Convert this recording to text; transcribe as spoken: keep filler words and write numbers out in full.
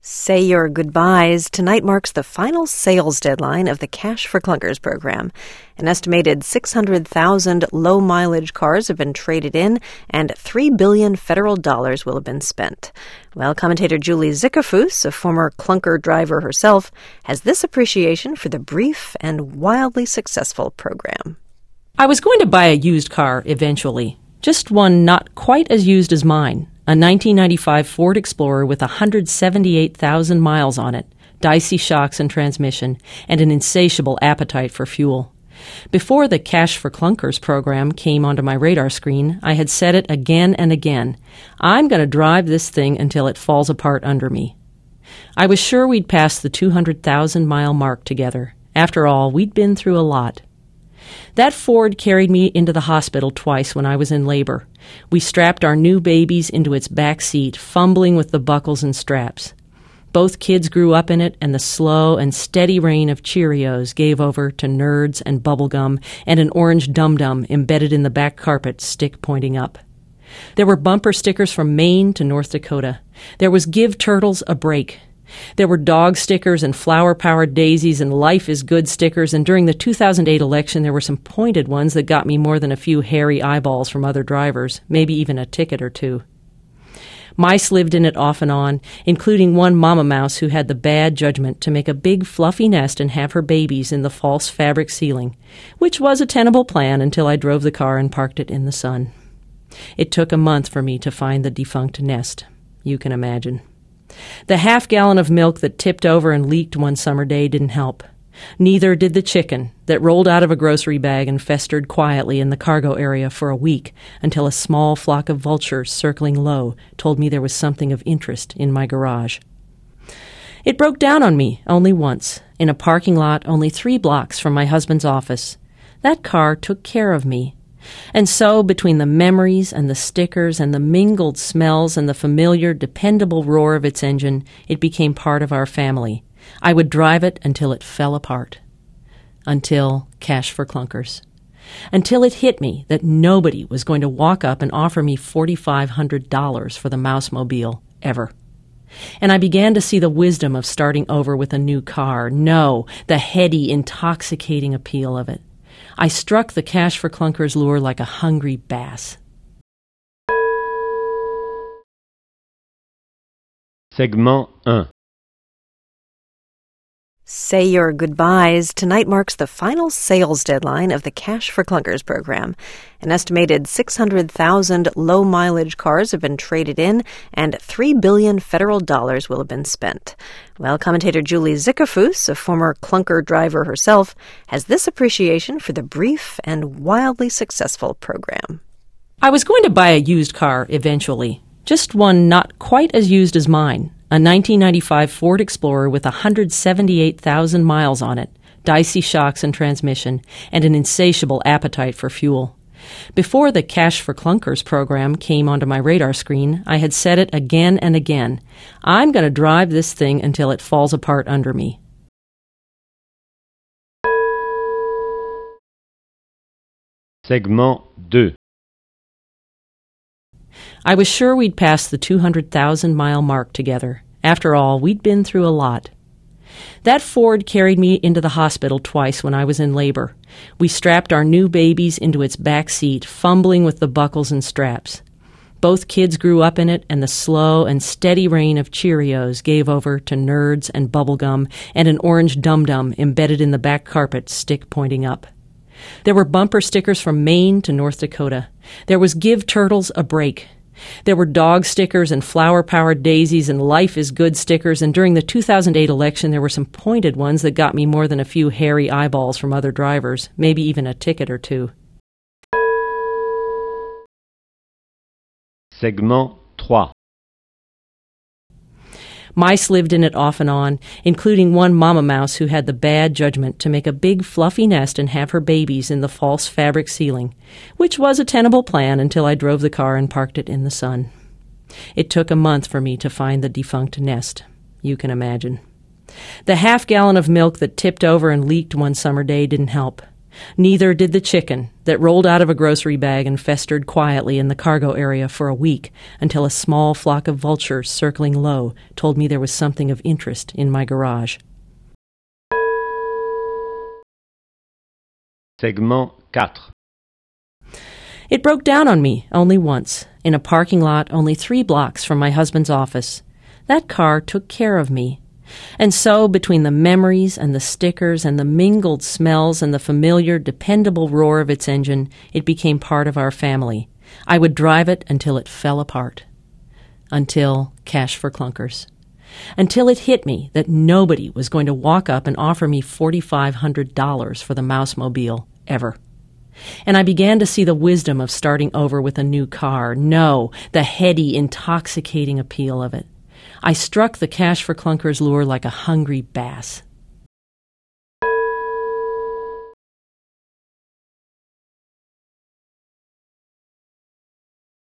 Say your goodbyes. Tonight marks the final sales deadline of the Cash for Clunkers program. An estimated six hundred thousand low-mileage cars have been traded in, and three billion dollars federal dollars will have been spent. Well, commentator Julie Zickafoose, a former clunker driver herself, has this appreciation for the brief and wildly successful program. I was going to buy a used car eventually, just one not quite as used as mine. A nineteen ninety-five Ford Explorer with one hundred seventy-eight thousand miles on it, dicey shocks and transmission, and an insatiable appetite for fuel. Before the Cash for Clunkers program came onto my radar screen, I had said it again and again. I'm going to drive this thing until it falls apart under me. I was sure we'd pass the two hundred thousand mile mark together. After all, we'd been through a lot. That Ford carried me into the hospital twice when I was in labor. We strapped our new babies into its back seat, fumbling with the buckles and straps. Both kids grew up in it, and the slow and steady rain of Cheerios gave over to Nerds and bubblegum and an orange dum-dum embedded in the back carpet, stick pointing up. There were bumper stickers from Maine to North Dakota. There was Give Turtles a Break. There were dog stickers and flower-powered daisies and Life is Good stickers, and during the two thousand eight election there were some pointed ones that got me more than a few hairy eyeballs from other drivers, maybe even a ticket or two. Mice lived in it off and on, including one mama mouse who had the bad judgment to make a big fluffy nest and have her babies in the false fabric ceiling, which was a tenable plan until I drove the car and parked it in the sun. It took a month for me to find the defunct nest. You can imagine. The half gallon of milk that tipped over and leaked one summer day didn't help. Neither did the chicken that rolled out of a grocery bag and festered quietly in the cargo area for a week until a small flock of vultures circling low told me there was something of interest in my garage. It broke down on me only once, in a parking lot only three blocks from my husband's office. That car took care of me. And so, between the memories and the stickers and the mingled smells and the familiar, dependable roar of its engine, it became part of our family. I would drive it until it fell apart. Until Cash for Clunkers. Until it hit me that nobody was going to walk up and offer me four thousand five hundred dollars for the Mousemobile, ever. And I began to see the wisdom of starting over with a new car. No, the heady, intoxicating appeal of it. I struck the Cash for Clunkers lure like a hungry bass. Segment one. Say your goodbyes. Tonight marks the final sales deadline of the Cash for Clunkers program. An estimated six hundred thousand low-mileage cars have been traded in, and three billion dollars federal dollars will have been spent. Well, commentator Julie Zickafoose, a former clunker driver herself, has this appreciation for the brief and wildly successful program. I was going to buy a used car eventually, just one not quite as used as mine. A nineteen ninety-five Ford Explorer with one hundred seventy-eight thousand miles on it, dicey shocks and transmission, and an insatiable appetite for fuel. Before the Cash for Clunkers program came onto my radar screen, I had said it again and again. I'm going to drive this thing until it falls apart under me. Segment two. I was sure we'd pass the two hundred thousand mile mark together. After all, we'd been through a lot. That Ford carried me into the hospital twice when I was in labor. We strapped our new babies into its back seat, fumbling with the buckles and straps. Both kids grew up in it, and the slow and steady rain of Cheerios gave over to Nerds and bubblegum and an orange dum-dum embedded in the back carpet, stick pointing up. There were bumper stickers from Maine to North Dakota. There was Give Turtles a Break. There were dog stickers and flower-powered daisies and Life is Good stickers, and during the two thousand eight election there were some pointed ones that got me more than a few hairy eyeballs from other drivers, maybe even a ticket or two. Segment three. Mice lived in it off and on, including one mama mouse who had the bad judgment to make a big fluffy nest and have her babies in the false fabric ceiling, which was a tenable plan until I drove the car and parked it in the sun. It took a month for me to find the defunct nest. You can imagine. The half gallon of milk that tipped over and leaked one summer day didn't help. Neither did the chicken that rolled out of a grocery bag and festered quietly in the cargo area for a week until a small flock of vultures circling low told me there was something of interest in my garage. Segment four. It broke down on me only once, in a parking lot only three blocks from my husband's office. That car took care of me. And so, between the memories and the stickers and the mingled smells and the familiar, dependable roar of its engine, it became part of our family. I would drive it until it fell apart. Until Cash for Clunkers. Until it hit me that nobody was going to walk up and offer me four thousand five hundred dollars for the Mousemobile, ever. And I began to see the wisdom of starting over with a new car. No, the heady, intoxicating appeal of it. I struck the Cash for Clunkers lure like a hungry bass.